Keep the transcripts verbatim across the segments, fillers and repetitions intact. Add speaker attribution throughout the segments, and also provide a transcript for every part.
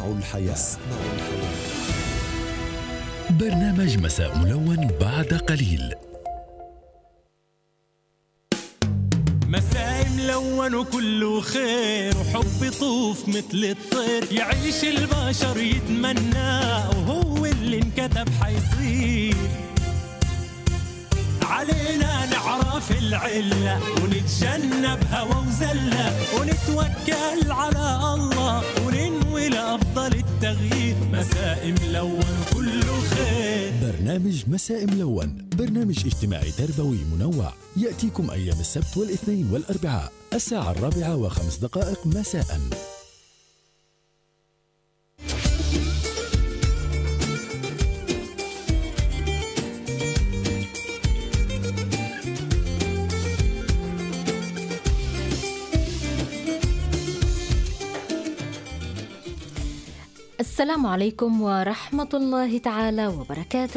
Speaker 1: يصنع الحياة.
Speaker 2: برنامج مساء ملون بعد قليل.
Speaker 3: مساء ملون وكله خير وحب يطوف مثل الطير، يعيش البشر يتمناه وهو اللي انكتب حيصير. علينا نعرف العلة ونتجنب هوى وزلة ونتوكل على الله وننوي لأفضل التغيير. مساء ملون كله خير.
Speaker 2: برنامج مساء ملون برنامج اجتماعي تربوي منوع يأتيكم أيام السبت والاثنين والأربعاء الساعة الرابعة وخمس دقائق مساء.
Speaker 4: السلام عليكم ورحمة الله تعالى وبركاته.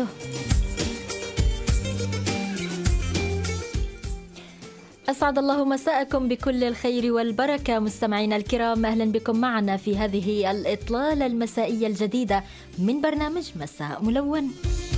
Speaker 4: أسعد الله مساءكم بكل الخير والبركة مستمعينا الكرام، أهلا بكم معنا في هذه الإطلالة المسائية الجديدة من برنامج مساء ملون.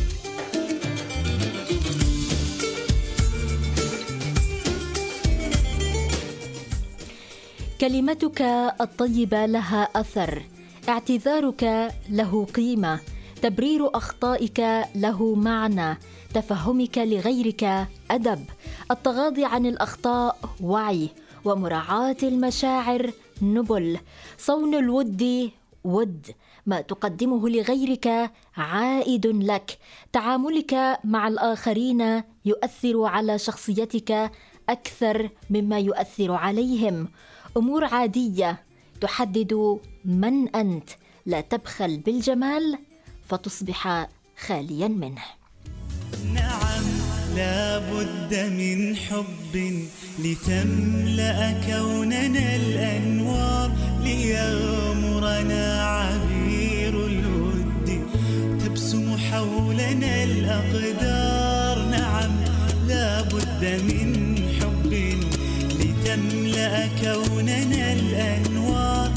Speaker 4: كلمتك الطيبة لها أثر، اعتذارك له قيمة، تبرير أخطائك له معنى، تفهمك لغيرك أدب، التغاضي عن الأخطاء وعي، ومراعاة المشاعر نبل، صون الود ود، ما تقدمه لغيرك عائد لك، تعاملك مع الآخرين يؤثر على شخصيتك أكثر مما يؤثر عليهم، أمور عادية تحدد من أنت، لا تبخل بالجمال فتصبح خاليا منه.
Speaker 5: نعم لا بد من حب لتملأ كوننا الأنوار، ليغمرنا عبير الود تبسم حولنا الأقدار. نعم لا بد من حب لتملأ كوننا الأنوار،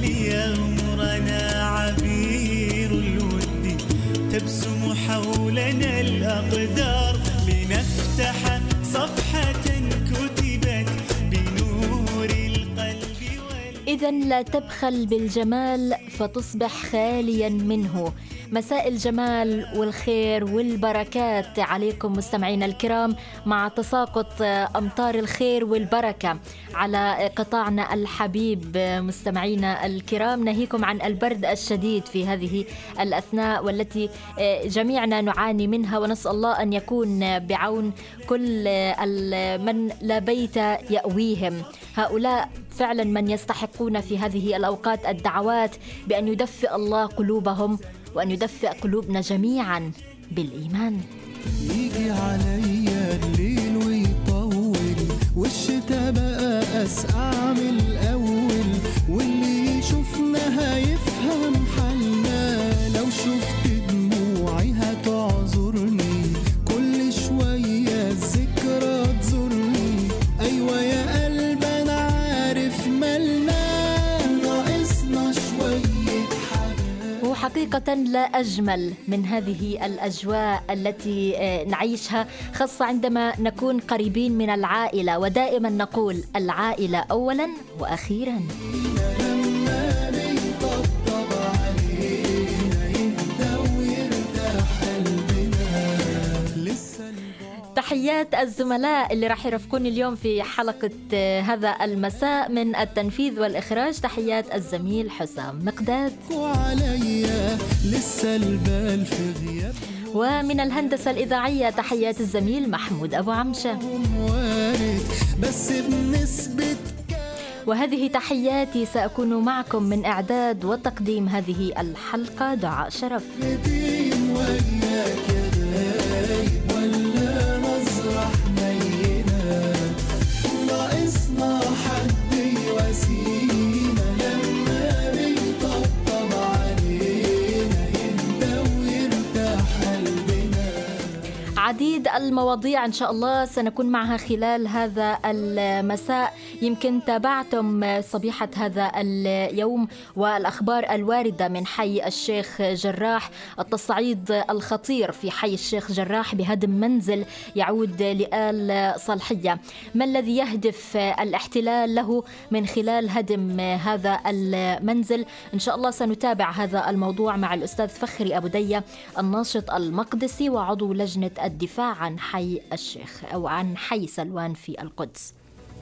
Speaker 5: ليغمرنا عبير الود تبسم حولنا الأقدار، لنفتح صفحة كتبت بنور القلب وال...
Speaker 4: إذن لا تبخل بالجمال فتصبح خاليا منه. مساء الجمال والخير والبركات عليكم مستمعينا الكرام، مع تساقط أمطار الخير والبركة على قطاعنا الحبيب. مستمعينا الكرام، ناهيكم عن البرد الشديد في هذه الأثناء والتي جميعنا نعاني منها، ونسأل الله أن يكون بعون كل من لا بيت يأويهم. هؤلاء فعلا من يستحقون في هذه الأوقات الدعوات بأن يدفئ الله قلوبهم وأن يدفئ قلوبنا جميعا بالإيمان.
Speaker 6: يجي عليا الليل ويطول والشتاء بقى أسقع من الأول، واللي يشوفنا هيفهم حالنا، لو شفت دموعي هتعذرني، كل شوية الذكرى تزورني. أيوة يا قلب أنا عارف مالنا ناقصنا شوية حاجات.
Speaker 4: وحقيقة لا أجمل من هذه الأجواء التي نعيشها، خاصة عندما نكون قريبين من العائلة، ودائما نقول العائلة أولا وأخيرا. تحيات الزملاء اللي راح يرافقوني اليوم في حلقة هذا المساء. من التنفيذ والإخراج تحيات الزميل حسام مقداد، ومن الهندسة الإذاعية تحيات الزميل محمود أبو عمشة، وهذه تحياتي. سأكون معكم من إعداد وتقديم هذه الحلقة دعاء شرف. عديد المواضيع إن شاء الله سنكون معها خلال هذا المساء. يمكن تابعتم صبيحة هذا اليوم والأخبار الواردة من حي الشيخ جراح، التصعيد الخطير في حي الشيخ جراح بهدم منزل يعود لآل صالحية. ما الذي يهدف الاحتلال له من خلال هدم هذا المنزل؟ إن شاء الله سنتابع هذا الموضوع مع الأستاذ فخري أبو دية الناشط المقدسي وعضو لجنة الدفاع عن حي الشيخ أو عن حي سلوان في القدس.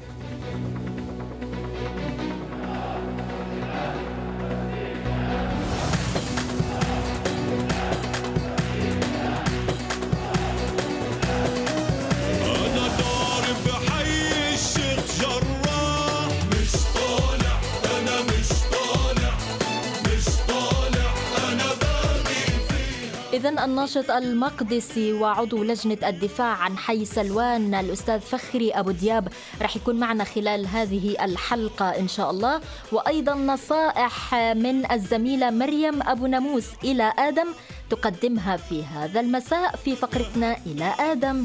Speaker 4: إذن الناشط المقدسي وعضو لجنة الدفاع عن حي سلوان الأستاذ فخري أبو دياب رح يكون معنا خلال هذه الحلقة إن شاء الله، وأيضا نصائح من الزميلة مريم أبو ناموس إلى آدم تقدمها في هذا المساء في فقرتنا إلى آدم.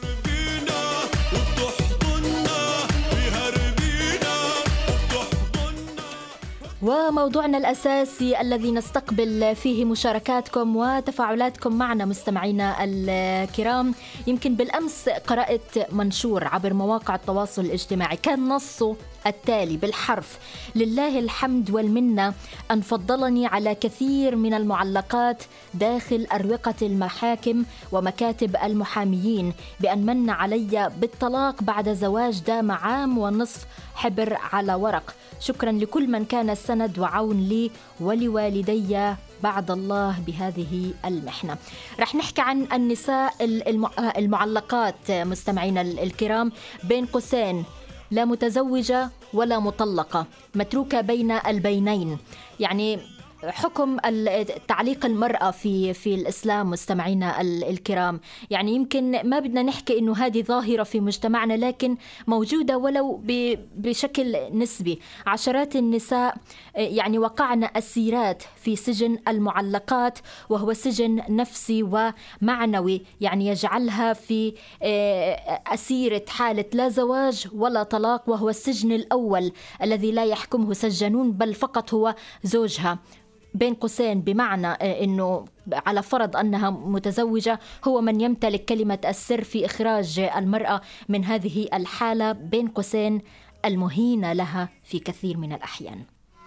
Speaker 4: وموضوعنا الأساسي الذي نستقبل فيه مشاركاتكم وتفاعلاتكم معنا مستمعينا الكرام. يمكن بالأمس قرأت منشور عبر مواقع التواصل الاجتماعي كان نصه التالي بالحرف: لله الحمد والمنة أن فضلني على كثير من المعلقات داخل أروقة المحاكم ومكاتب المحاميين بأن من علي بالطلاق بعد زواج دام عام ونصف حبر على ورق. شكرا لكل من كان سند وعون لي ولوالدي بعد الله بهذه المحنة. رح نحكي عن النساء المعلقات مستمعينا الكرام، بين قوسين لا متزوجة ولا مطلقة، متروكة بين البينين. يعني حكم تعليق المرأة في في الإسلام مستمعينا الكرام، يعني يمكن ما بدنا نحكي إنه هذه ظاهرة في مجتمعنا، لكن موجودة ولو بشكل نسبي. عشرات النساء يعني وقعن أسيرات في سجن المعلقات، وهو سجن نفسي ومعنوي، يعني يجعلها في أسيرة حالة لا زواج ولا طلاق، وهو السجن الأول الذي لا يحكمه سجانون بل فقط هو زوجها. بين قوسين بمعنى أنه على فرض أنها متزوجة هو من يمتلك كلمة السر في إخراج المرأة من هذه الحالة، بين قوسين المهينة لها في كثير من الأحيان.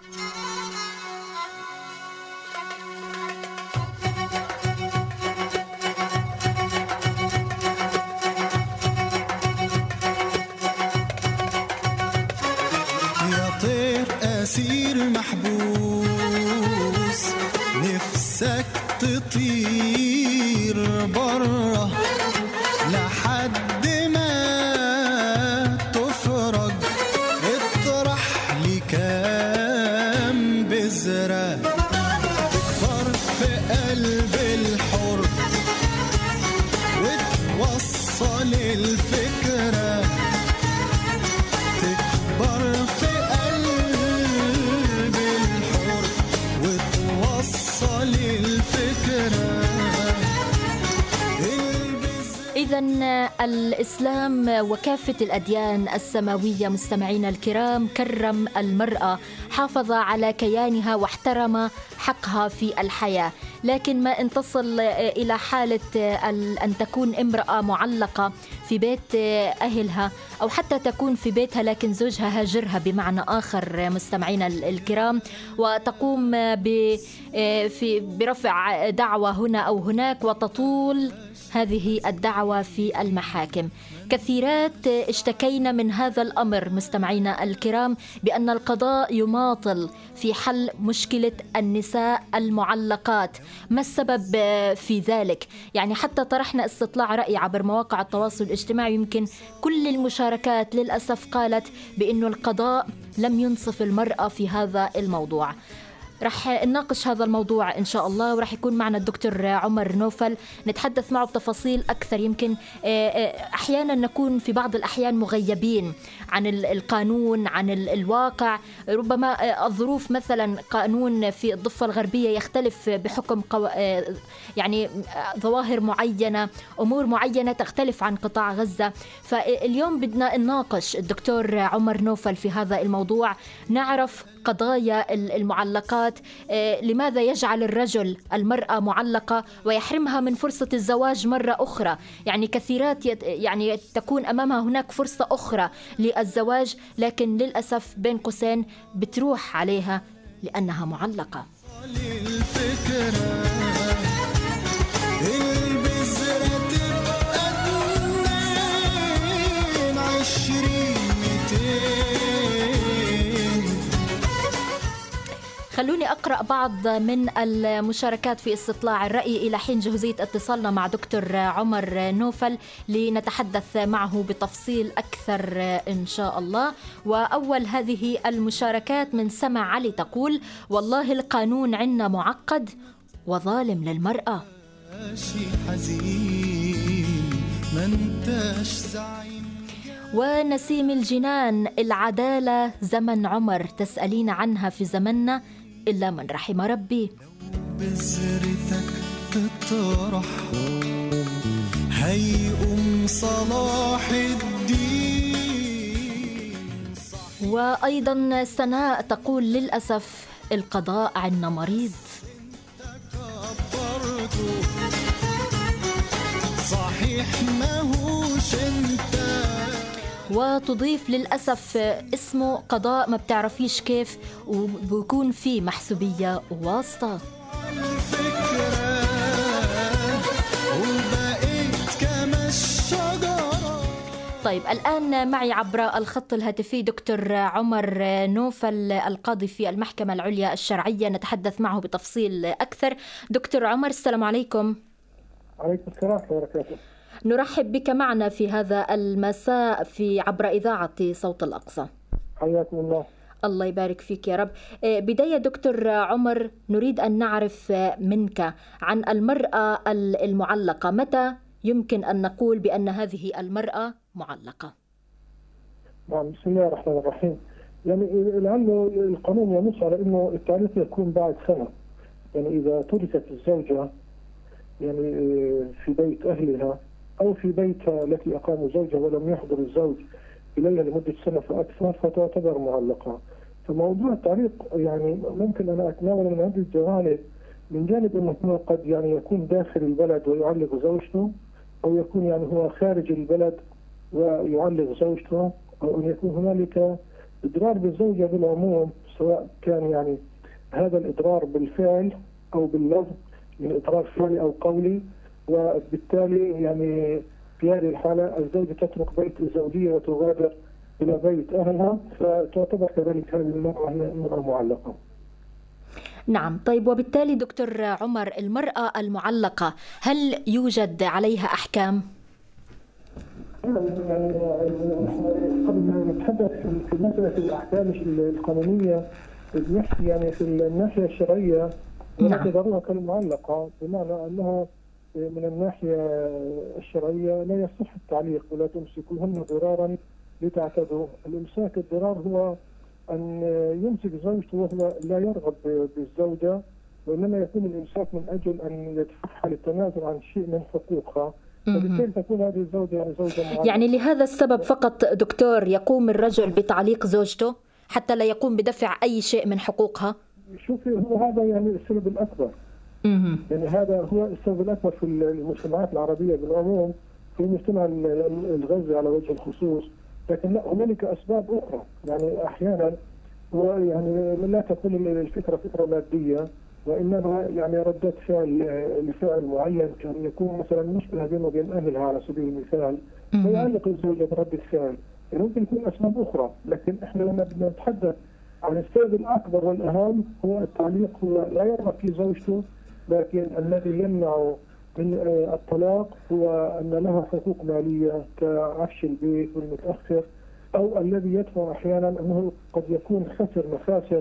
Speaker 6: يا طير أسير محبوس نفسك تطير برا لحد ما تفرج، اطرح لي كام بذرة تكبر في قلب الحر وتوصل الفكرة، تكبر في قلب الحر وتوصل الفكرة.
Speaker 4: إذن الإسلام وكافة الأديان السماوية مستمعينا الكرام كرم المرأة، حافظ على كيانها واحترم حقها في الحياة، لكن ما ان تصل إلى حالة أن تكون امرأة معلقة في بيت أهلها أو حتى تكون في بيتها لكن زوجها هاجرها بمعنى آخر مستمعينا الكرام، وتقوم برفع دعوة هنا أو هناك وتطول هذه الدعوة في المحاكم. كثيرات اشتكينا من هذا الأمر مستمعينا الكرام بأن القضاء يماطل في حل مشكلة النساء المعلقات. ما السبب في ذلك؟ يعني حتى طرحنا استطلاع رأي عبر مواقع التواصل الاجتماعي، يمكن كل المشاركات للأسف قالت بأن القضاء لم ينصف المرأة في هذا الموضوع. رح نناقش هذا الموضوع إن شاء الله، ورح يكون معنا الدكتور عمر نوفل نتحدث معه بتفاصيل أكثر. يمكن أحيانا نكون في بعض الأحيان مغيبين عن القانون، عن الواقع. ربما الظروف مثلا قانون في الضفة الغربية يختلف بحكم قو... يعني ظواهر معينة، أمور معينة تختلف عن قطاع غزة. فاليوم بدنا نناقش الدكتور عمر نوفل في هذا الموضوع، نعرف قضايا المعلقات. لماذا يجعل الرجل المرأة معلقة ويحرمها من فرصة الزواج مرة أخرى؟ يعني كثيرات يت... يعني تكون أمامها هناك فرصة أخرى للزواج، لكن للأسف بين قوسين بتروح عليها لأنها معلقة. خلوني أقرأ بعض من المشاركات في استطلاع الرأي إلى حين جهوزية اتصالنا مع دكتور عمر نوفل لنتحدث معه بتفصيل أكثر إن شاء الله. وأول هذه المشاركات من سمع علي تقول: والله القانون عنا معقد وظالم للمرأة. ونسيم الجنان: العدالة زمن عمر تسألين عنها في زمننا إلا من رحم ربي.
Speaker 6: بذرتك تطرح هيقوم صلاح الدين.
Speaker 4: وأيضا سناء تقول: للأسف القضاء عنا مريض.
Speaker 6: صحيح ما هوش انت.
Speaker 4: وتضيف: للأسف اسمه قضاء ما بتعرفيش كيف، وبيكون فيه محسوبية وواسطة. طيب الآن معي عبر الخط الهاتفي دكتور عمر نوفل القاضي في المحكمة العليا الشرعية، نتحدث معه بتفصيل أكثر. دكتور عمر السلام عليكم.
Speaker 1: عليكم السلام ورحمة الله وبركاته.
Speaker 4: نرحب بك معنا في هذا المساء في عبر إذاعة صوت الأقصى.
Speaker 1: حياكم الله.
Speaker 4: الله يبارك فيك يا رب. بداية دكتور عمر، نريد أن نعرف منك عن المرأة المعلقة. متى يمكن أن نقول بأن هذه المرأة معلقة؟
Speaker 1: نعم، بسم الله الرحمن الرحيم. يعني لأنه القانون ينص على أنه التعليق يكون بعد سنة. يعني إذا تركت الزوجة يعني في بيت أهلها أو في بيتها التي أقاموا زوجها ولم يحضر الزوج إليها لمدة سنة فأكثر فتعتبر معلقة. فموضوع التعليق يعني ممكن أنا أتناول من عدة جوانب. من جانب أنه هو قد يعني يكون داخل البلد ويعلق زوجته، أو يكون يعني هو خارج البلد ويعلق زوجته، أو أن يكون هنالك إضرار بالزوجة بالعموم، سواء كان يعني هذا الإضرار بالفعل أو باللفظ من إضرار فعلي أو قولي. وبالتالي يعني في هذه الحالة الزوجة تترك بيت الزوجية وتغادر إلى بيت أهلها، فتعتبر كذلك هذه المرأة هي المرأة معلقة.
Speaker 4: نعم. طيب وبالتالي دكتور عمر، المرأة المعلقة هل يوجد عليها أحكام؟
Speaker 1: يعني قبل ما نتحدث في مسألة الأحكام القانونية نحكي يعني في الناحية الشرعية ونعتبرها كالمعلقة، بمعنى أنها من الناحية الشرعية لا يصح التعليق ولا تمسكوهن ضرارا لتعتدوا. الإمساك الضرار هو أن يمسك زوجته وهو لا يرغب بالزوجة، وإنما يكون الإمساك من أجل أن يدفعها للتنازل عن شيء من حقوقها، فبالتالي تكون هذه الزوجة يعني زوجة معلقة.
Speaker 4: يعني لهذا السبب فقط دكتور يقوم الرجل بتعليق زوجته حتى لا يقوم بدفع أي شيء من حقوقها؟
Speaker 1: شوفي، هو هذا يعني السبب الأكبر. مم. يعني هذا هو السبب الأكبر في المجتمعات العربية بالعموم، في المجتمع الغزي على وجه الخصوص. لكن لا، هنالك أسباب أخرى. يعني أحيانا يعني لا تكون الفكرة فكرة مادية، وإنما يعني ردة فعل لفعل معين، كان يكون مثلا مشكلة بينه وبين أهلها على سبيل المثال، فيعلق الزوجة بردة فعل. يعني ممكن يكون أسباب أخرى، لكن إحنا لما بدنا نتحدث عن السبب الأكبر والأهم هو التعليق. هو لا يرغب في زوجته، لكن الذي يمنع من الطلاق هو أن لها حقوق مالية كعفش البيت والمتأخر، أو الذي يدفع أحيانا أنه قد يكون خسر مخاسر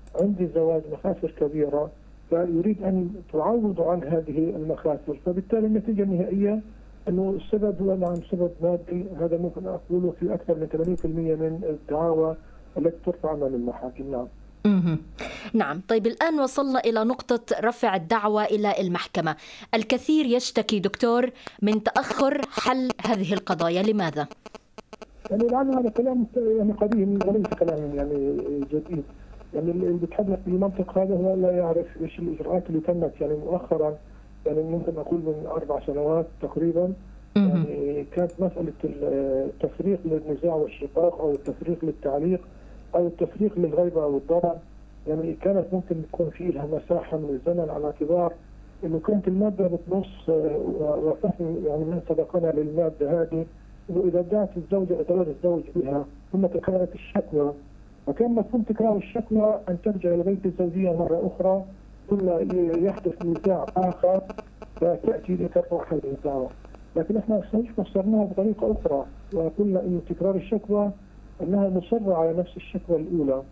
Speaker 1: عندي زواج مخاسر كبيرة، فيريد أن تعوض عن هذه المخاسر، فبالتالي النتيجة النهائية أنه السبب هو نعم سبب مادي. هذا ممكن أقوله في أكثر من ثمانين بالمئة من الدعاوى التي ترفع أمام المحاكم. نعم.
Speaker 4: مم. نعم. طيب الآن وصلنا إلى نقطة رفع الدعوى إلى المحكمة. الكثير يشتكي دكتور من تأخر حل هذه القضايا، لماذا؟
Speaker 1: يعني الآن هذا كلام يعني قديم وليس كلام يعني جديد. يعني اللي بيتحدث بالمنطق هذا هو لا يعرف ايش الإجراءات اللي تمت يعني مؤخرا، يعني ممكن أقول من أربع سنوات تقريبا. يعني كانت مسألة التفريق للنزاع والشقاق أو التفريق للتعليق أو التفريق للغيبة أو الضرر، يعني كانت ممكن يكون في لها مساحة من الزمن، على اعتبار إنه كانت المادة بتنص وفهم يعني من سبقنا للمادة هذه إنه إذا ادعت الزوجة إضرار الزوج بها ثم تكررت الشكوى، وكان مفهوم تكرار الشكوى أن ترجع إلى بيت الزوجية مرة أخرى ثم يحدث نزاع آخر فتأتي لترفع هذه الدعوة. لكن احنا فسرناها بطريقة أخرى وقلنا إنه تكرار الشكوى أنها مصرة على نفس الشكوى الأولى،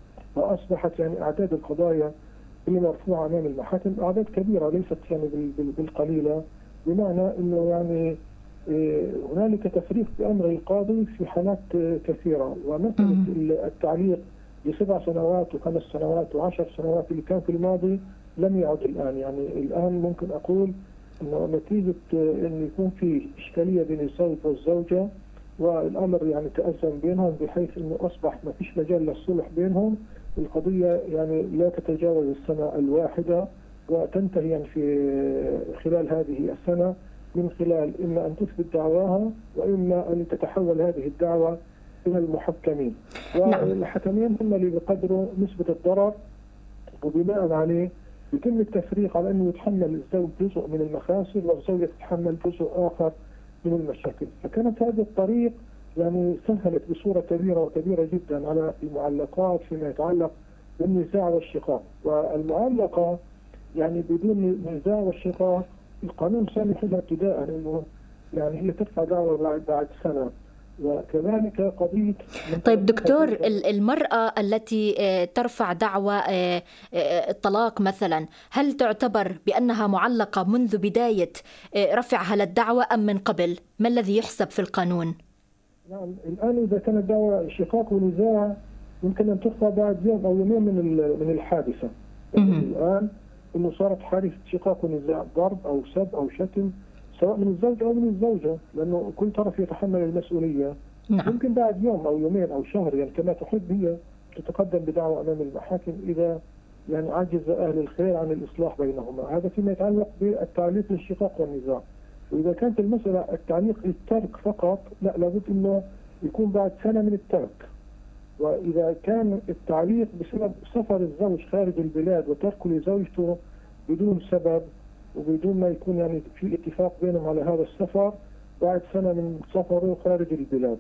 Speaker 1: فأصبحت يعني أعداد القضايا اللي مرفوعة أمام المحاكم أعداد كبيرة ليست يعني بالقليلة، بمعنى أنه يعني هنالك تفريق بأمر القاضي في حالات كثيرة. ومثلا التعليق لسبع سنوات وخمس سنوات وعشر سنوات اللي كان في الماضي لم يعد الآن. يعني الآن ممكن أقول أنه نتيجة أن يكون في إشكالية بين الزوج والزوجة والأمر يعني تأزم بينهم بحيث أنه أصبح ما فيش مجال للصلح بينهم، القضية يعني لا تتجاوز السنة الواحدة وتنتهي يعني في خلال هذه السنة من خلال إما أن تثبت دعواها وإما أن تتحول هذه الدعوة إلى المحكمين. والحكمين هم اللي بيقدروا نسبة الضرر، وبناء عليه يتم التفريق على أنه يتحمل الزوج جزء من المخاسر والزوجة تتحمل جزء آخر من المشاكل. فكانت هذه الطريق يعني سهلت بصورة كبيرة وكبيرة جدا على المعلقات فيما يتعلق بالنزاع والشقاق. والمعلقة يعني بدون نزاع والشقاق القانون سامح لها ابتداء انه يعني هي ترفع دعوى بعد بعد سنة. وكذلك قضية
Speaker 4: طيب دكتور، المرأة التي ترفع دعوى الطلاق مثلا، هل تعتبر بأنها معلقة منذ بداية رفعها للدعوى أم من قبل؟ ما الذي يحسب في القانون؟
Speaker 1: نعم، الآن إذا كانت دعوى شقاق ونزاع يمكن أن ترفع بعد يوم أو يومين من من الحادثة. يعني الآن إنه صارت حادثة شقاق ونزاع، ضرب أو سب أو شتم سواء من الزوج أو من الزوجة، لأنه كل طرف يتحمل المسؤولية.
Speaker 4: نعم.
Speaker 1: يمكن بعد يوم أو يومين أو شهر يعني كما تحب هي تتقدم بدعوى أمام المحاكم إذا يعني عجز أهل الخير عن الإصلاح بينهما. هذا فيما يتعلق بالتعليق للشقاق والنزاع. وإذا كانت المسألة التعليق للترك فقط، لا، لابد إنه يكون بعد سنة من الترك. وإذا كان التعليق بسبب سفر الزوج خارج البلاد وتركه لزوجته بدون سبب وبدون ما يكون يعني في اتفاق بينهم على هذا السفر، بعد سنة من سفره خارج البلاد.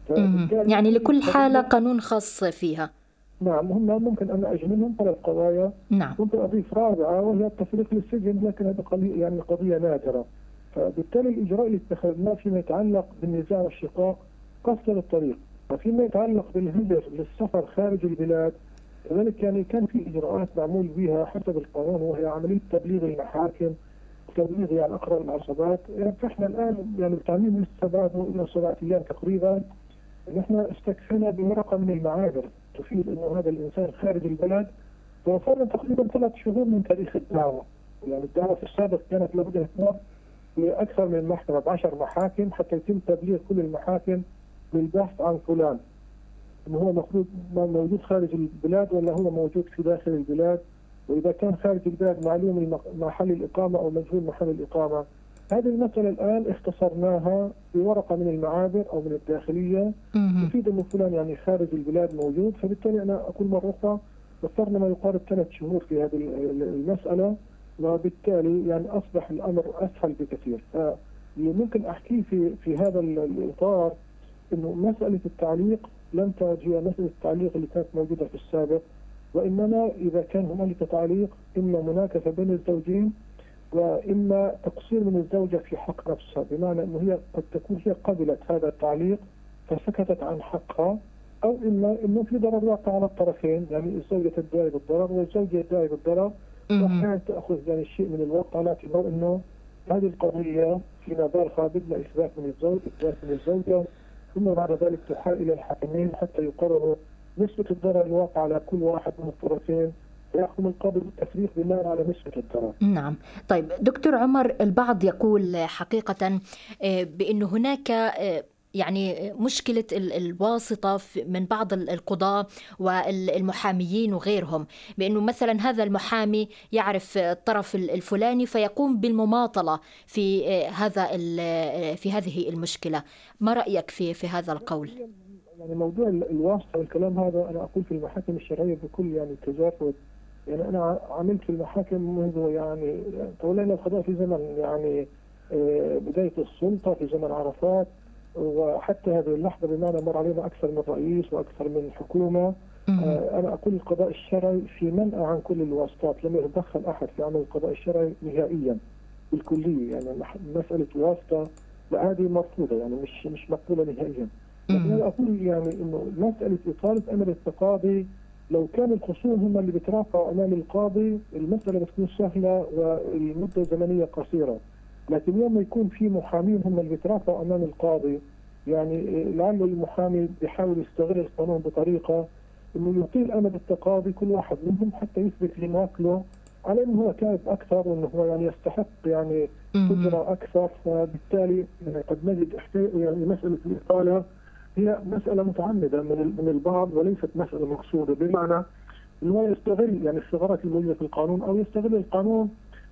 Speaker 4: يعني لكل حالة قانون خاص فيها.
Speaker 1: نعم، هم ممكن أن أجملهم ثلاث قضايا.
Speaker 4: نعم.
Speaker 1: ممكن أضيف رابعة وهي التفريق للسجن، لكن هذا قضية يعني قضية نادرة. فبالتالي الإجراء اللي اتخذناه فيما يتعلق بالنزاع والشقاق قصر الطريق. وفيما يتعلق بالهجر للسفر خارج البلاد لذلك يعني كان في إجراءات معمول بها حسب القانون، وهي عملية تبليغ المحاكم وتبليغ يعني أقرب العصبات. يعني فإحنا الآن يعني بتعميم الاستبعاد إلى سبعة أيام تقريبا نحن استكفينا بورقة من المعابر تفيد أنه هذا الإنسان خارج البلد، وفرنا تقريبا ثلاث شهور من تاريخ الدعوة. يعني الدعوة في السابق كانت لابد أن تمر لأكثر من محكمة بعشر محاكم حتى يتم تبليغ كل المحاكم بالبحث عن فلان انه هو مفروض موجود خارج البلاد ولا هو موجود في داخل البلاد، واذا كان خارج البلاد معلوم محل الاقامه او مجهول محل الاقامه. هذه المساله الان اختصرناها بورقه من المعابر او من الداخليه تفيد انه فلان يعني خارج البلاد موجود. فبالتالي انا اقول مره اخرى وفرنا ما يقارب ثلاث شهور في هذه المساله، وبالتالي يعني اصبح الامر اسهل بكثير. فاللي ممكن احكيه في في هذا الاطار انه مساله التعليق لم تعد هي مسألة التعليق اللي كانت موجودة في السابق، وإنما إذا كان هنالك تعليق إما مناكفة بين الزوجين وإما تقصير من الزوجة في حق نفسها، بمعنى أنه هي قد تكون هي قبلت هذا التعليق فسكتت عن حقها، أو إما إنه في ضرر واقع على الطرفين، يعني الزوجة تدعي بالضرر والزوجة تدعي بالضرر، وأحيانا تأخذ يعني شيء من الوقت على اعتبار إنه هذه القضية في نظر خابر لإثبات من الزوج إثبات من الزوجة، ثم بعد ذلك تحال إلى الحاكمين حتى يقرروا نسبة الضرر الواقع على كل واحد من الطرفين، ويحكم القاضي بالتفريق بناء على نسبة الضرر.
Speaker 4: نعم. طيب دكتور عمر، البعض يقول حقيقة بأن هناك يعني مشكلة الواسطة من بعض القضاة والمحاميين وغيرهم، بأنه مثلا هذا المحامي يعرف الطرف الفلاني فيقوم بالمماطلة في هذا في هذه المشكلة. ما رأيك في في هذا القول؟
Speaker 1: يعني موضوع الواسطة والكلام هذا أنا أقول في المحاكم الشرعية بكل يعني تجارب، يعني أنا عملت في المحاكم منذ يعني تولينا القضاء في زمن يعني بداية السلطة في زمن عرفات، وحتى هذه اللحظة بمعنى مر علينا أكثر من رئيس وأكثر من حكومة. أنا أقول القضاء الشرعي في منع عن كل الواسطات، لم يتدخل أحد في عمل القضاء الشرعي نهائيا بالكلية، يعني مسألة واسطة لا، هذه مرفوضة، يعني مش مش مقبولة نهائيا. لكن أنا أقول يعني إنه مسألة إطالة أمر التقاضي لو كان الخصوم هم اللي بيترافعوا أمام القاضي المسألة بتكون سهلة والمدة الزمنية قصيرة، لكن يوم يكون في محامين هم اللي بيترافعوا أمام القاضي، يعني لعل المحامي بيحاول يستغل القانون بطريقة إنه يطيل أمد التقاضي كل واحد منهم حتى يثبت لمواكله على إنه هو كاذب أكثر وإنه هو يعني يستحق يعني أجرة أكثر. فبالتالي يعني قد نجد يعني مسألة الإطالة هي مسألة متعمدة من من البعض وليست مسألة مقصودة، بمعنى إنه يستغل يعني الثغرات الموجودة في القانون أو يستغل القانون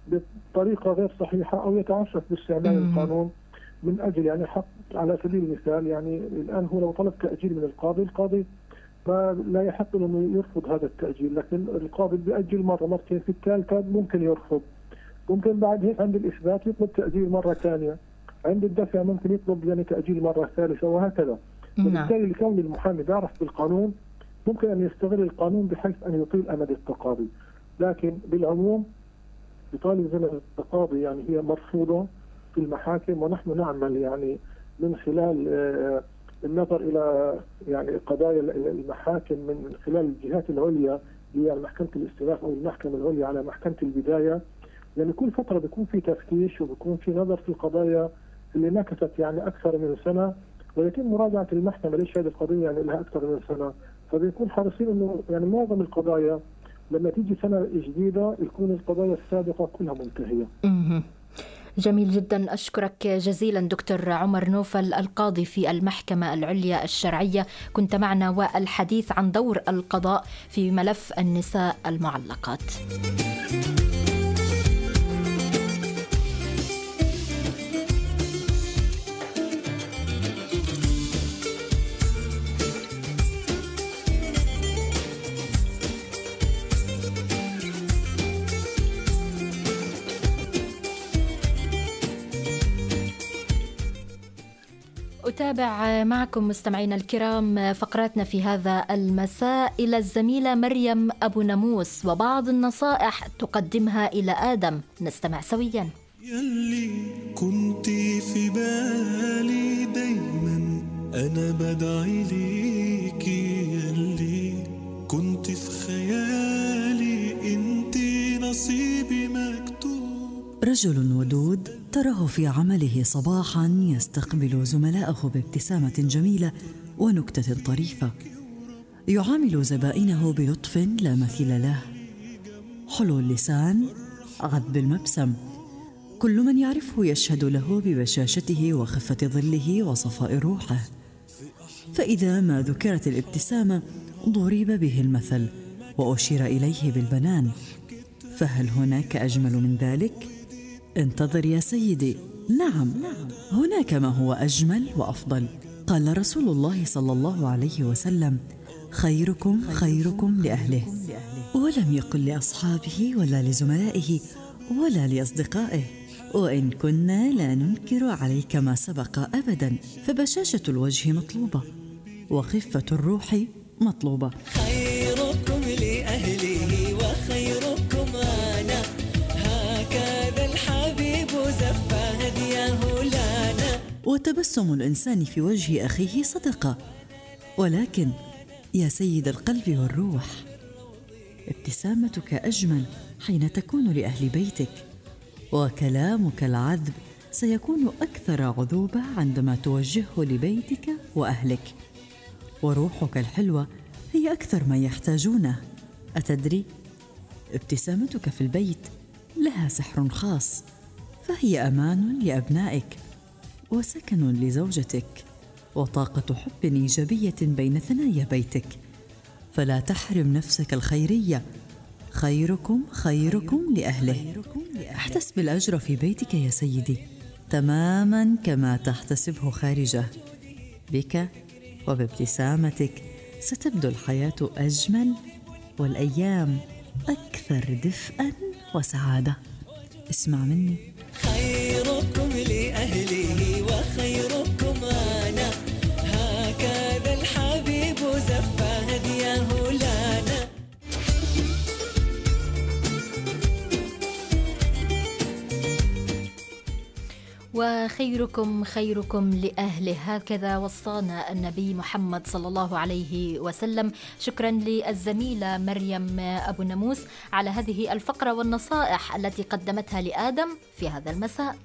Speaker 1: بطريقة غير صحيحة أو يتعسف باستعمال القانون من أجل يعني حق. على سبيل المثال يعني الآن هو لو طلب تأجيل من القاضي، القاضي ما لا يحق له إنه يرفض هذا التأجيل، لكن القاضي بيأجل مرة مرتين، في الثالثة ممكن يرفض، ممكن بعد هيك عند الإثبات يطلب تأجيل مرة ثانية، عند الدفع ممكن يطلب يعني تأجيل مرة ثالثة وهكذا. وبالتالي لكون المحامي بيعرف بالقانون ممكن أن يستغل القانون بحيث أن يطيل أمد التقاضي، لكن بالعموم إطالة زمن التقاضي يعني هي مرفوضة في المحاكم، ونحن نعمل يعني من خلال النظر إلى يعني قضايا المحاكم من خلال الجهات العليا اللي هي محكمة الاستئناف أو المحكمة العليا على محكمة البداية، يعني كل فترة بيكون في تفتيش وبيكون في نظر في القضايا اللي نكثت يعني أكثر من سنة، ويتم مراجعة المحكمة ليش هذه القضية يعني لها أكثر من سنة، فبيكون حريصين إنه يعني معظم القضايا لما تيجي سنة جديدة يكون القضايا السابقة كلها منتهية.
Speaker 4: جميل جدا، أشكرك جزيلا دكتور عمر نوفل القاضي في المحكمة العليا الشرعية، كنت معنا والحديث عن دور القضاء في ملف النساء المعلقات. أتابع معكم مستمعينا الكرام فقراتنا في هذا المساء إلى الزميلة مريم أبو ناموس وبعض النصائح تقدمها إلى آدم، نستمع سويا.
Speaker 5: يلي كنت في بالي دايما أنا بدعي ليكي، يلي كنت في خيالي انت نصيبي مكتوب.
Speaker 7: رجل ودود تراه في عمله صباحاً يستقبل زملائه بابتسامة جميلة ونكتة طريفة، يعامل زبائنه بلطف لا مثيل له، حلو اللسان عذب المبسم، كل من يعرفه يشهد له ببشاشته وخفة ظله وصفاء روحه، فإذا ما ذكرت الابتسامة ضرب به المثل وأشير إليه بالبنان، فهل هناك أجمل من ذلك؟ انتظر يا سيدي، نعم هناك ما هو أجمل وأفضل. قال رسول الله صلى الله عليه وسلم: خيركم خيركم لأهله، ولم يقل لأصحابه ولا لزملائه ولا لأصدقائه: وإن كنا لا ننكر عليك ما سبق أبدا، فبشاشة الوجه مطلوبة وخفة الروح مطلوبة.
Speaker 8: خيركم لأهله وخيركم أنا، هكذا الحبيب زف هديه لنا.
Speaker 7: وتبسم الإنسان في وجه أخيه صدقة، ولكن يا سيد القلب والروح. ابتسامتك أجمل حين تكون لأهل بيتك، وكلامك العذب سيكون أكثر عذوبة عندما توجهه لبيتك وأهلك، وروحك الحلوة هي أكثر ما يحتاجونه. أتدري؟ ابتسامتك في البيت لها سحر خاص، فهي أمان لأبنائك وسكن لزوجتك وطاقة حب إيجابية بين ثنايا بيتك، فلا تحرم نفسك الخيرية. خيركم خيركم لأهله. احتسب الأجر في بيتك يا سيدي تماما كما تحتسبه خارجه. بك وبابتسامتك ستبدو الحياة أجمل والأيام أكثر دفئا وسعادة. اسمع مني.
Speaker 8: خيركم لأهله وخيركم أنا، هكذا الحبيب زف هديه لنا.
Speaker 4: وخيركم خيركم لأهله، هكذا وصانا النبي محمد صلى الله عليه وسلم. شكرا للزميلة مريم أبو ناموس على هذه الفقرة والنصائح التي قدمتها لآدم في هذا المساء.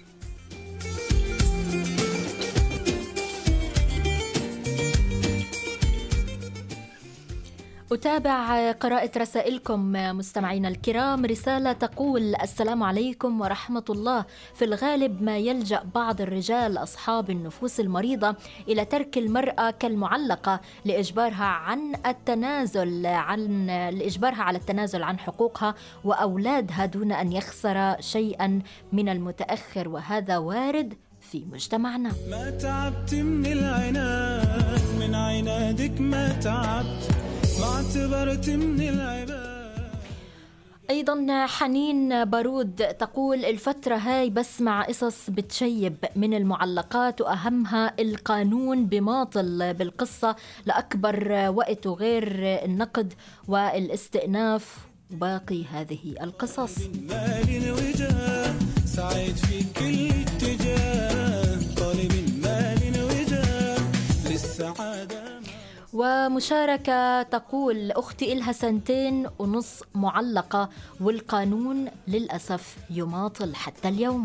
Speaker 4: أتابع قراءة رسائلكم مستمعينا الكرام. رسالة تقول: السلام عليكم ورحمة الله. في الغالب ما يلجأ بعض الرجال أصحاب النفوس المريضة إلى ترك المرأة كالمعلقة لإجبارها عن التنازل عن لإجبارها على التنازل عن حقوقها وأولادها دون أن يخسر شيئا من المتأخر، وهذا وارد في مجتمعنا.
Speaker 5: ما تعبت من العناد، من عنادك ما تعبت، ما اعتبرت من العباد.
Speaker 4: أيضا حنين بارود تقول: الفترة هاي بسمع قصص بتشيب من المعلقات، وأهمها القانون بماطل بالقصة لأكبر وقت وغير النقد والاستئناف وباقي هذه القصص.
Speaker 5: مال وجاه سعيد في كل اتجاه، طالب مال وجاه للسعادة.
Speaker 4: ومشاركة تقول: أختي إلها سنتين ونص معلقة والقانون للأسف يماطل حتى اليوم.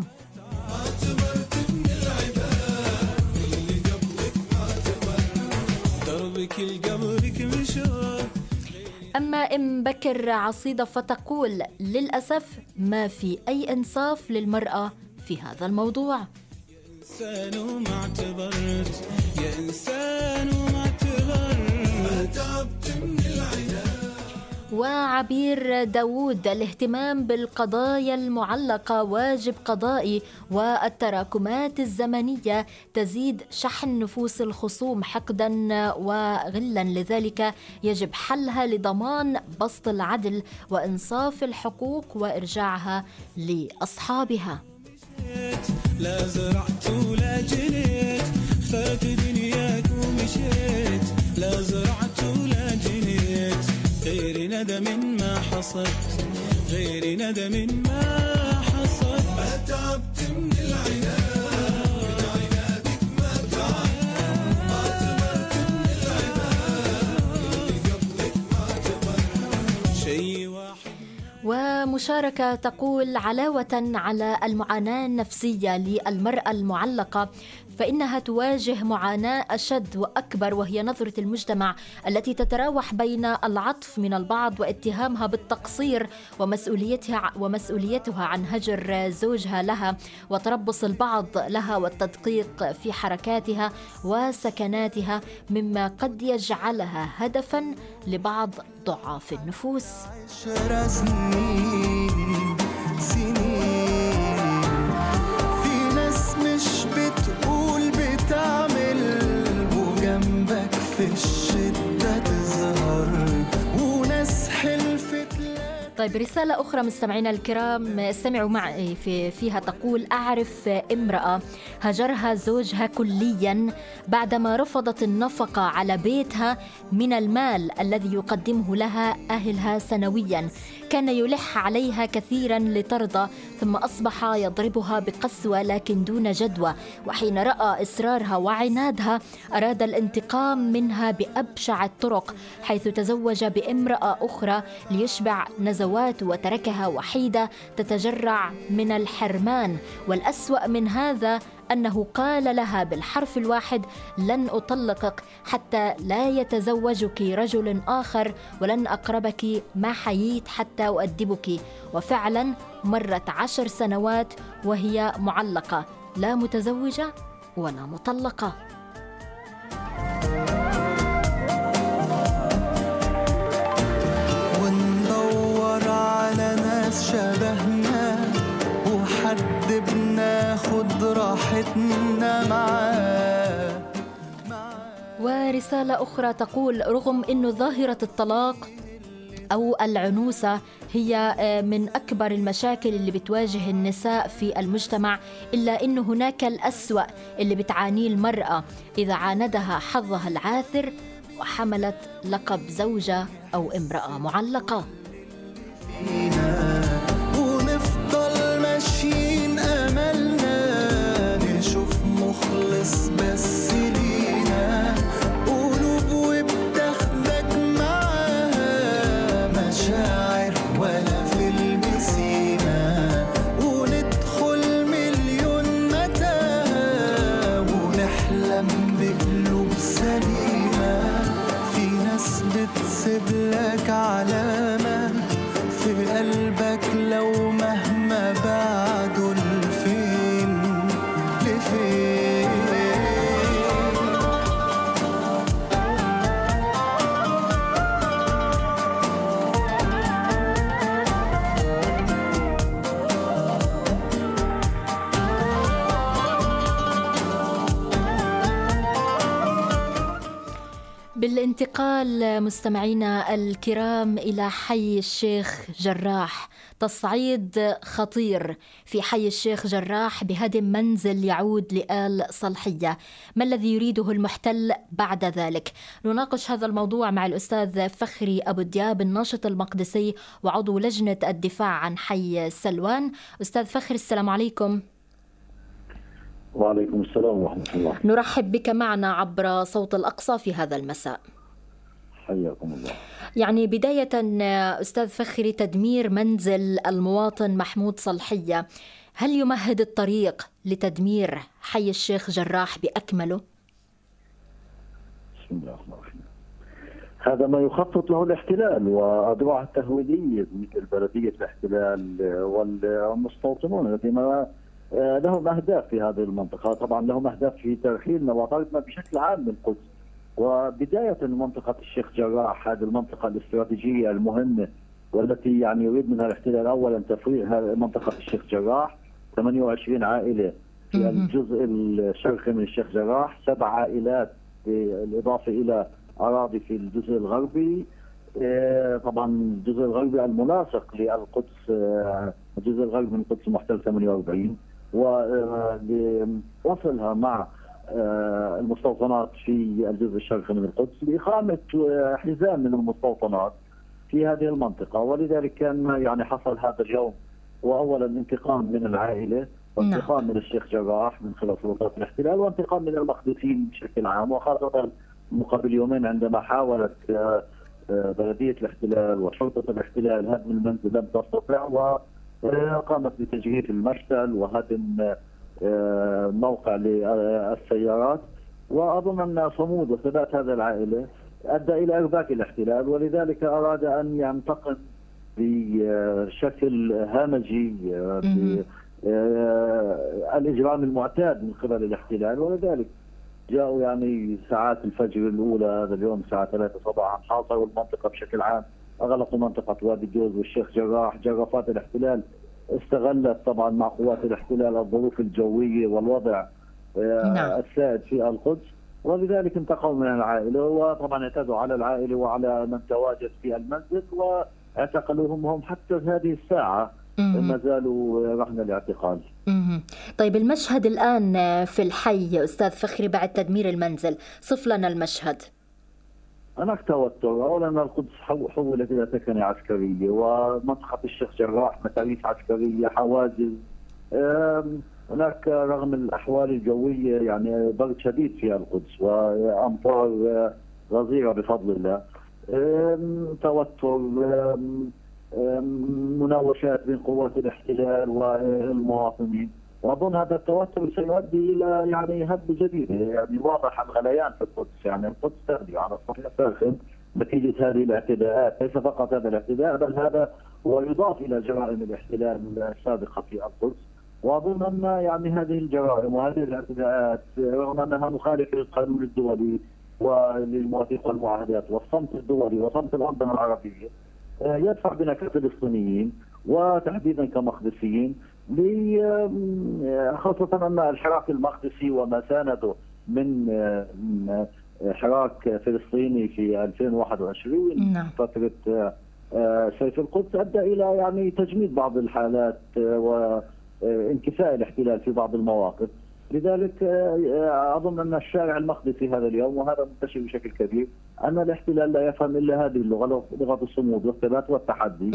Speaker 4: أما أم بكر عصيدة فتقول: للأسف ما في أي إنصاف للمرأة في هذا الموضوع.
Speaker 5: إنسان ما اعتبرت يا إنسان ما اعتبرت، ما تعبت من العناد.
Speaker 4: وعبير داود: الاهتمام بالقضايا المعلقة واجب قضائي، والتراكمات الزمنية تزيد شحن نفوس الخصوم حقدا وغلا، لذلك يجب حلها لضمان بسط العدل وإنصاف الحقوق وإرجاعها لأصحابها.
Speaker 5: لا زرعت ولا جنيت، اخترت دنياك ومشيت. لا زرعت ولا جنيت، غير ندم ما حصدت، غير ندم ما حصدت. ما تعبت من العناد، من عنادك ما تعبت، ما اعتبرت من العباد، اللي قبلك ما اعتبر شيء واحد.
Speaker 4: ومشاركة تقول: علاوة على المعاناة النفسية للمرأة المعلقة، فإنها تواجه معاناة أشد وأكبر، وهي نظرة المجتمع التي تتراوح بين العطف من البعض واتهامها بالتقصير ومسؤوليتها ومسؤوليتها عن هجر زوجها لها، وتربص البعض لها والتدقيق في حركاتها وسكناتها، مما قد يجعلها هدفا لبعض ضعاف النفوس.
Speaker 6: عشر سنين سنين في ناس مش بتقول بتعمل، وجنبك في الشدة تظهر، وناس حلفت.
Speaker 4: طيب، رسالة أخرى مستمعينا الكرام استمعوا معي في فيها تقول: أعرف امرأة هجرها زوجها كليا بعدما رفضت النفقة على بيتها من المال الذي يقدمه لها أهلها سنويا. كان يلح عليها كثيرا لترضى، ثم أصبح يضربها بقسوة لكن دون جدوى. وحين رأى إصرارها وعنادها أراد الانتقام منها بأبشع الطرق، حيث تزوج بامرأة أخرى ليشبع نزواته وتركها وحيدة تتجرع من الحرمان. والأسوأ من هذا أنه قال لها بالحرف الواحد: لن أطلقك حتى لا يتزوجك رجل آخر، ولن أقربك ما حييت حتى أؤدبك. وفعلا مرت عشر سنوات وهي معلقة، لا متزوجة ولا مطلقة.
Speaker 6: وندور على ناس شبهنا وحد بناخد راحتنا معاه.
Speaker 4: ورسالة أخرى تقول: رغم أن ظاهرة الطلاق أو العنوسة هي من أكبر المشاكل اللي بتواجه النساء في المجتمع، إلا أن هناك الأسوأ اللي بتعانيه المرأة إذا عاندها حظها العاثر وحملت لقب زوجة أو امرأة معلقة.
Speaker 6: ونفضل ماشيين أملنا نشوف مخلص بس لينا، قلوب وبتاخدك معاها مشاعر ولا فيلم سينا، وندخل مليون متاهة ونحلم بقلوب سليمة. في ناس بتسيب لك علامة في قلبك لو مهما بعدوا لفين لفين.
Speaker 4: بالانتقال مستمعينا الكرام إلى حي الشيخ جراح، تصعيد خطير في حي الشيخ جراح بهدم منزل يعود لآل صلحية. ما الذي يريده المحتل بعد ذلك؟ نناقش هذا الموضوع مع الأستاذ فخري أبو دياب، الناشط المقدسي وعضو لجنة الدفاع عن حي سلوان. أستاذ فخري، السلام عليكم.
Speaker 9: وعليكم السلام ورحمة الله.
Speaker 4: نرحب بك معنا عبر صوت الأقصى في هذا المساء.
Speaker 9: حياكم الله.
Speaker 4: يعني بداية أستاذ فخري، تدمير منزل المواطن محمود صلحية هل يمهد الطريق لتدمير حي الشيخ جراح بأكمله؟
Speaker 9: بسم الله الرحمن الرحيم. هذا ما يخطط له الاحتلال وأذرع التهويدية مثل بلدية الاحتلال والمستوطنون الذين لهم أهداف في هذه المنطقة. طبعا لهم أهداف في ترحيلنا وطردنا بشكل عام من القدس، وبداية منطقة الشيخ جراح، هذه المنطقة الاستراتيجية المهمة والتي يعني يريد منها الاحتلال أولا تفريغ منطقة الشيخ جراح. ثمانية وعشرين عائلة في الجزء الشرقي من الشيخ جراح، سبع عائلات بالإضافة إلى أراضي في الجزء الغربي. طبعا الجزء الغربي الملاصق للقدس، الجزء الغربي من القدس محتل ثمانية وأربعين، ولوصلها مع المستوطنات في الجزء الشرقي من القدس لإقامة حزام من المستوطنات في هذه المنطقة. ولذلك كان يعني حصل هذا اليوم، وأولا انتقام من العائلة، وانتقام من الشيخ جراح من خلال سلطات الاحتلال، وانتقام من المقدسين بشكل عام، وخاصة مقابل يومين عندما حاولت بلدية الاحتلال وشرطة الاحتلال هدم المنزل لم تستطع، وقامت بتجهيز المشتل وهدم موقع للسيارات. وأظن أن صمود وثبات هذه العائلة أدى إلى إرباك الاحتلال، ولذلك أراد أن ينتقم بشكل همجي بالإجرام المعتاد من قبل الاحتلال. ولذلك جاءوا يعني ساعات الفجر الأولى هذا اليوم الساعة ثلاثة صباحا، حاصروا المنطقة بشكل عام، أغلقوا منطقة وادي الجوز والشيخ جراح. جرافات الاحتلال استغلت طبعا مع قوات الاحتلال الظروف الجوية والوضع نعم. السائد في القدس، ولذلك انتقموا من العائلة، وطبعا اعتدوا على العائلة وعلى من تواجد في المنزل واعتقلوهم. هم حتى هذه الساعة ما زالوا رهن الاعتقال.
Speaker 4: طيب المشهد الآن في الحي أستاذ فخري بعد تدمير المنزل، صف لنا المشهد.
Speaker 9: هناك توتر. اولا القدس حولت الى سكنه عسكريه، ومنطقه الشيخ جراح متاريس عسكريه، حواجز. هناك رغم الاحوال الجويه يعني برد شديد في القدس وامطار غزيره بفضل الله. توتر، مناوشات بين قوات الاحتلال والمواطنين، واظن هذا التوتر سيؤدي الى يعني هدم جديد. يعني واضح الغليان في القدس، يعني القدس تغلي على الصعيد الداخلي نتيجه هذه الاعتداءات، ليس فقط هذا الاعتداء بل هذا ويضاف الى جرائم الاحتلال السابقه في القدس. واظن ان يعني هذه الجرائم وهذه الاعتداءات رغم انها مخالفه للقانون الدولي وللمواثيق والمعاهدات والصمت الدولي وصمت الانظمه العربيه، يدفع بنا كفلسطينيين وتحديدا كمقدسيين، خاصه ان الحراك المقدسي وما سانده من حراك فلسطيني في ألفين وواحد وعشرين نعم. فتره سيف القدس ادى الى يعني تجميد بعض الحالات وانكفاء الاحتلال في بعض المواقف. لذلك اظن ان الشارع المقدسي هذا اليوم، وهذا منتشر بشكل كبير، ان الاحتلال لا يفهم الا هذه اللغه، لغه الصمود والثبات والتحدي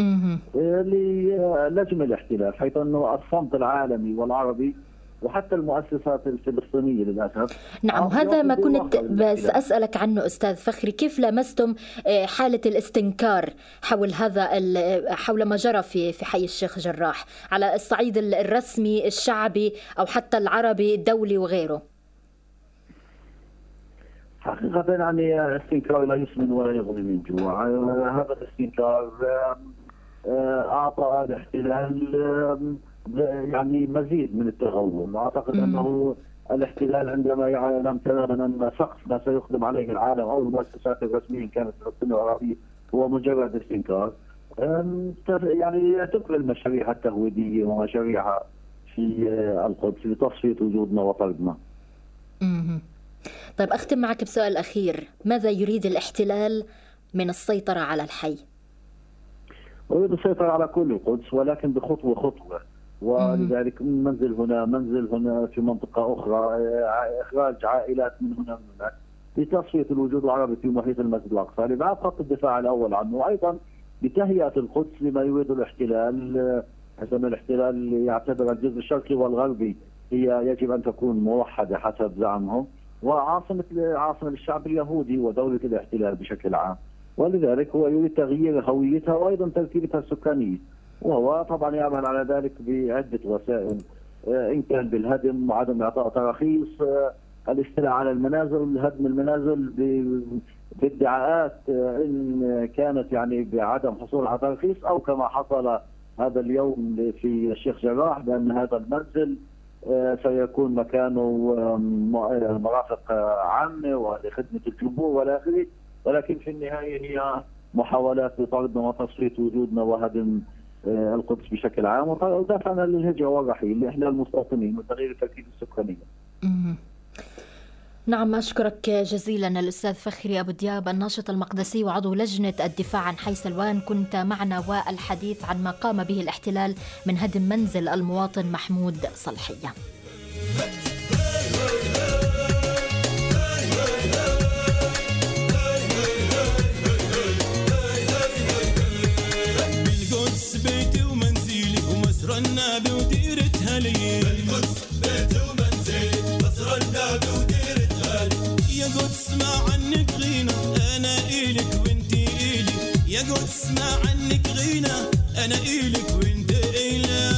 Speaker 9: لنجم الاحتلال، حيث انه الصمت العالمي والعربي وحتى المؤسسات الفلسطينيه للاسف.
Speaker 4: نعم، هذا ما كنت بس اسالك عنه استاذ فخري، كيف لمستم حاله الاستنكار حول هذا حول ما جرى في في حي الشيخ جراح على الصعيد الرسمي الشعبي او حتى العربي الدولي وغيره؟
Speaker 9: حقيقه يعني الاستنكار لا يسمن ولا يغني من جوع. هذا الاستنكار اعطى الاحتلال يعني مزيد من التغول. اعتقد انه الاحتلال عندما يعلم تماما ان سقف ما سيخدم عليه العالم او المؤسسات الرسميه كانت فلسطينيه وعربيه هو مجرد استنكار، يعني تكمل مشاريعها التهويديه ومشاريعها في القدس لتصفيه وجودنا وطردنا.
Speaker 4: طيب اختم معك بسؤال اخير، ماذا يريد الاحتلال من السيطره على الحي؟
Speaker 9: يريد السيطره على كل القدس ولكن بخطوه خطوه، ولذلك منزل هنا منزل هنا في منطقة أخرى، إخراج عائلات من هنا من هناك لتصفية الوجود العربي في محيط المسجد الأقصى لإبعاد خط الدفاع الأول عنه، وأيضا بتهيئة القدس لما يريد الاحتلال. عندما الاحتلال يعتبر الجزء الشرقي والغربي هي يجب أن تكون موحدة حسب زعمهم، وعاصمة عاصمة للشعب اليهودي ودولة الاحتلال بشكل عام، ولذلك هو يريد تغيير هويتها وأيضا تركيبتها السكانية، وهو طبعا يعمل على ذلك بعدة وسائل، إن كان بالهدم وعدم إعطاء تراخيص، الاستيلاء على المنازل، هدم المنازل بادعاءات إن كانت يعني بعدم حصول على تراخيص، أو كما حصل هذا اليوم في الشيخ جراح بأن هذا المنزل سيكون مكانه مرافق عامة ولخدمة الجمهور والى آخره، ولكن في النهاية هي محاولات لطردنا وتصفية وجودنا وهدم القدس بشكل عام، ودافعنا للهجرة والرحيل لإحلال المستوطنين وتغيير التركيبة السكانية.
Speaker 4: نعم، أشكرك جزيلا الأستاذ فخري أبو دياب، الناشط المقدسي وعضو لجنة الدفاع عن حي سلوان، كنت معنا والحديث عن ما قام به الاحتلال من هدم منزل المواطن محمود صلحية.
Speaker 3: بيتي ومنزلي ومسرى النبي وديرتها لي، القدس بيتي ومنزلي مسرى النبي وديرتها لي، يا قدس ما عنك غنى انا إلك وانت إلي، يا قدس ما عنك غنى انا إلك وانت إلي.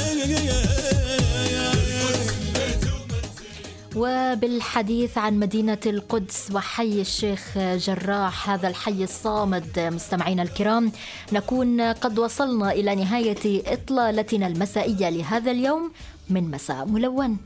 Speaker 4: وبالحديث عن مدينة القدس وحي الشيخ جراح، هذا الحي الصامد مستمعينا الكرام، نكون قد وصلنا إلى نهاية إطلالتنا المسائية لهذا اليوم من مساء ملون.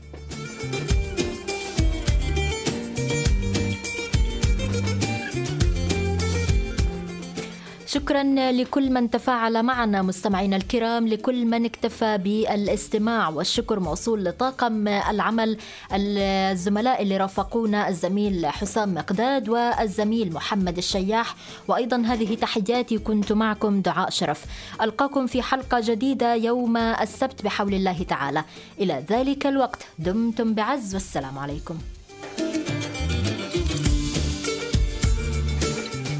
Speaker 4: شكرا لكل من تفاعل معنا مستمعينا الكرام، لكل من اكتفى بالاستماع، والشكر موصول لطاقم العمل الزملاء اللي رافقونا، الزميل حسام مقداد والزميل محمد الشياح، وأيضا هذه تحياتي، كنت معكم دعاء شرف. ألقاكم في حلقة جديدة يوم السبت بحول الله تعالى. إلى ذلك الوقت دمتم بعز، والسلام عليكم.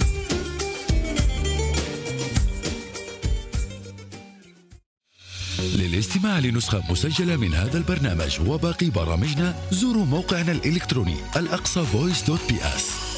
Speaker 2: للاستماع لنسخة مسجلة من هذا البرنامج وباقي برامجنا زوروا موقعنا الإلكتروني الأقصى فويس دوت بي اس.